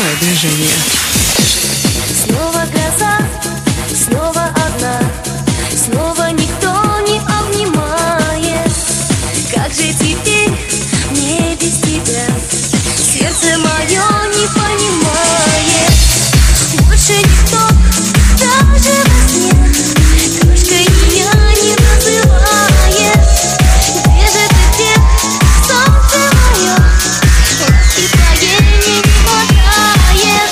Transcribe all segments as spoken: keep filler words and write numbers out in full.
Ночное движение. Снова гроза, снова одна, снова никто не обнимает. Как же теперь мне без тебя? Сердце мое не понимает. Больше никто, даже во сне, крошкой меня не называет. Где же ты, где, солнце мое? Ласки твоей мне не хватает.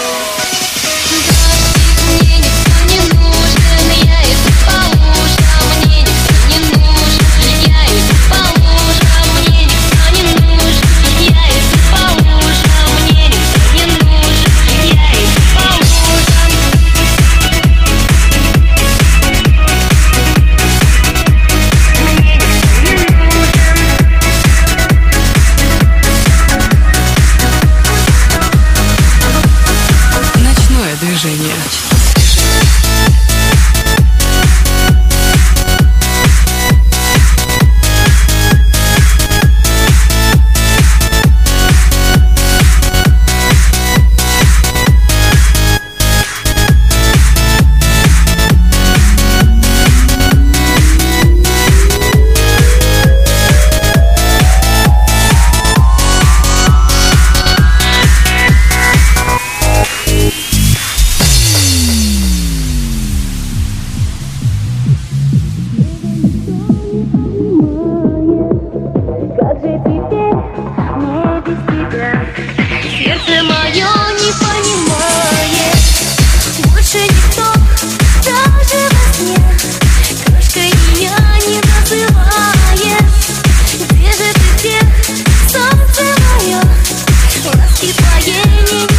Мне никто не нужен, я иду по лужам. Мне никто не нужен, я иду по лужам. Мне никто не нужен, я иду по лужам. Мне никто не нужен, я иду по лужам. Мне никто не нужен. Ночное движение. Как же теперь мне без тебя? Сердце мое не понимает. Больше никто, даже во сне, крошкой меня не называет. Где же ты, где, солнце мое? Ласки твоей не